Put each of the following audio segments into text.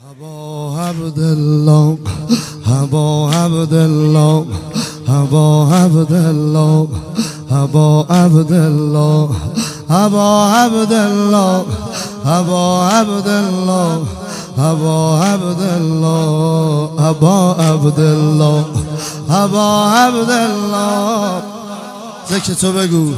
ابا عبدالله ابا عبدالله ابا عبدالله ابا عبدالله ابا عبدالله ابا عبدالله ابا عبدالله ابا عبدالله ابا عبدالله ذکر تو بگو.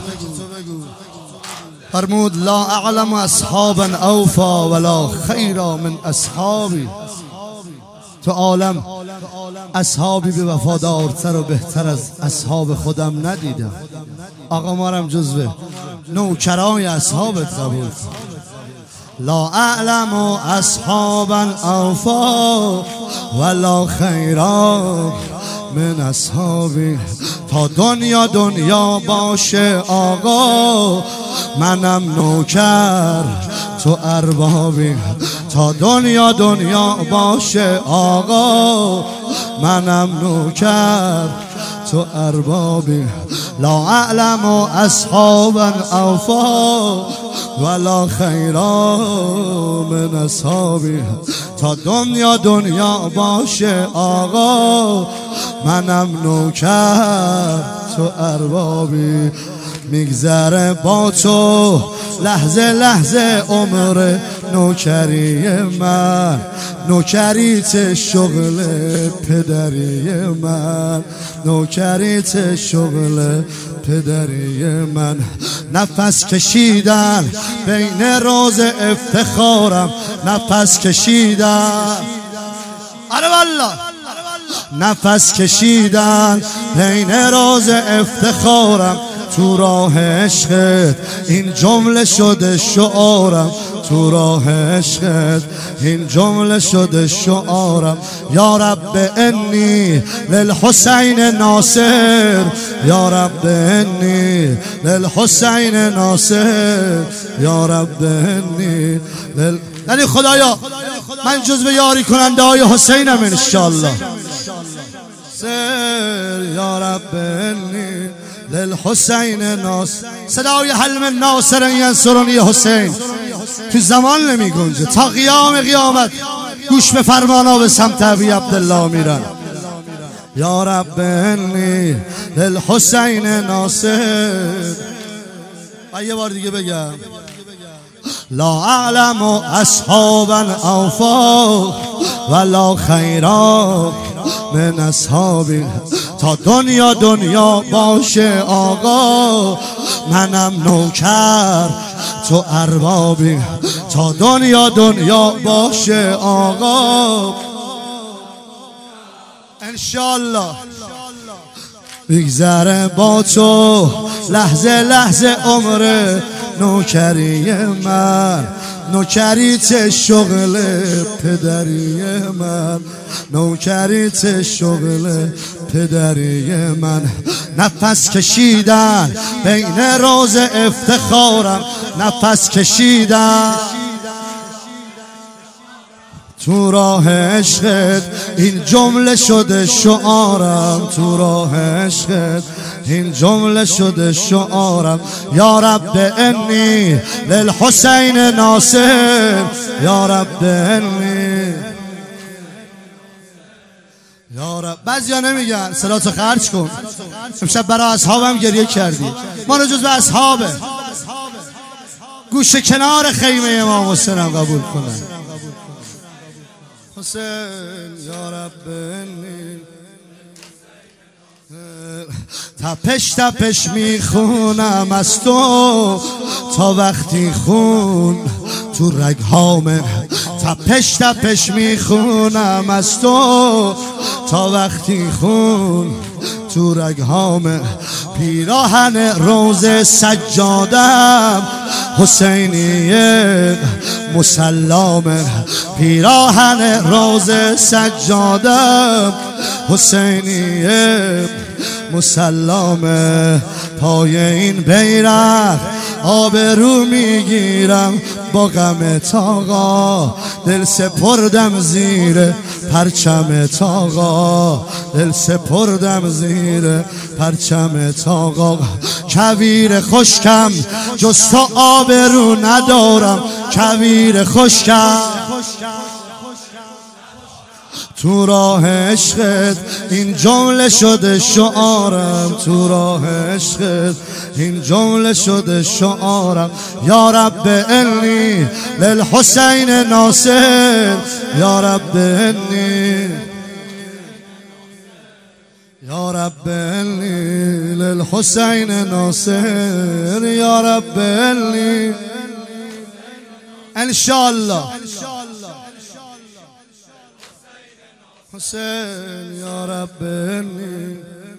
فرمود لا اعلم اصحابا اوفا ولا خیرا من اصحابی. تو عالم اصحابی به وفادارتر و بهتر از اصحاب خودم ندیدم. آقا مارم جزو نوکرای اصحابت قبول. لا اعلم اصحابا اوفا ولا خیرا من اصحابی. تا دنیا باشه آقا منم نوکر تو اربابی. تا دنیا باشه آقا منم نوکر تو اربابی. لا اعلم اصحابا اوفا ولا خیرا من اصحابی. تا دنیا باشه آقا منم نوکر تو اربابی. میگذره با تو لحظه عمر نوکری من. نوکریت شغل پدری من. نوکریت شغل پدری من. نفس کشیدن بین روز افتخارم. نفس کشیدن آره والله. نفس کشیدن بین روز افتخارم. تو راه عشقت این جمله شده شعارم. تو راه عشقت این جمله شده شعارم. یا رب انی للحسین ناصر. یا رب انی للحسین ناصر. یا رب انی یعنی خدایا من جزو یاری کننده های حسینم انشالله. یا رب انی للحسین ناصر. صدای حلم ناصر ینصرنی حسین تو زمان نمی گنجه. تا قیام قیامت گوش به فرمانا به سمت ابی عبدالله میرن. یا رب انی للحسین ناصر. یه بار دیگه بگم. لا اعلم اصحابا اوفا ولا خیرا من اصحابی. تا دنیا باشه آقا منم نوکر تو اربابی. تا دنیا باشه آقا انشالله. بگذره با تو لحظه عمر نوکری من. نوکریت شغل پدری من. نوکریت شغل پدری من. نفس کشیدن بین روز افتخارم. نفس کشیدن تو راه عشقت این جمله شده شعارم. تو راه عشقت این جمله شده شعارم. یا رب انی للحسین ناصر. یا رب انی یا رب. بعضیا نمیگن صلاتو خرج کن. امشب برای اصحابم گریه کردی. ما رو جز به اصحابه گوشه کنار خیمه امام حسینم قبول کنن. حسین یا رب انی. تپش میخونم از تو تا وقتی خون تو رگهامه. تپش میخونم از تو تا وقتی خون تو رگهامه. پیراهن روز سجادم حسینیه مسلمه. پیراهن روز سجادم حسینیه مسلمه. پای این بیرق آبرو میگیرم با غمت آقا. دل سپردم زیر پرچمت آقا. دل سپردم زیر پرچمت آقا. کویر خشکم جز تو آبرو ندارم. کویر خشکم تو راه عشقت این جمله شده شعارم، تو راه عشقت این جمله شده شعارم. یا رب انی للحسین ناصر، یا رب انی، یا رب انی للحسین ناصر، یا رب انی انشاءالله حسین، یا رب انی.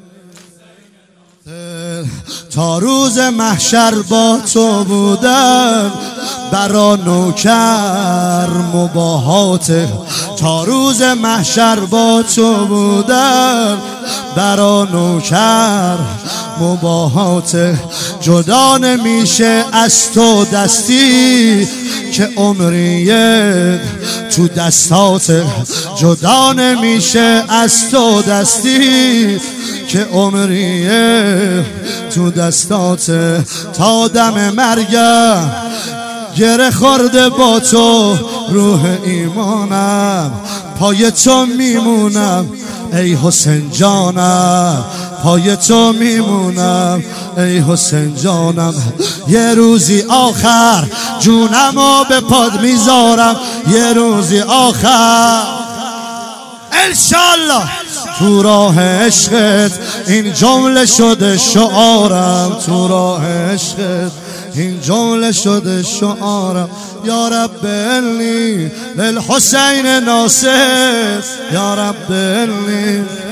تا روز محشر با تو بودن برا نوکر مباهات، تا روز محشر با تو بودن برا نوکر مباهات. جدا نمیشه از تو دستی که عمریه تو دستات، جدا نمیشه از تو دستی که عمریه تو دستات. تا دم مرگم گره خورده با تو روح ایمانم، پای تو میمونم ای حسین جانم، پای تو میمونم ای حسین جانم. یه روزی آخر جونمو به پاد میذارم، یه روزی آخر انشالله. تو راه عشقت این جمله شده شعارم، تو راه عشقت این جمله شده شعارم. یا رب انی للحسین ناصر، یا رب انی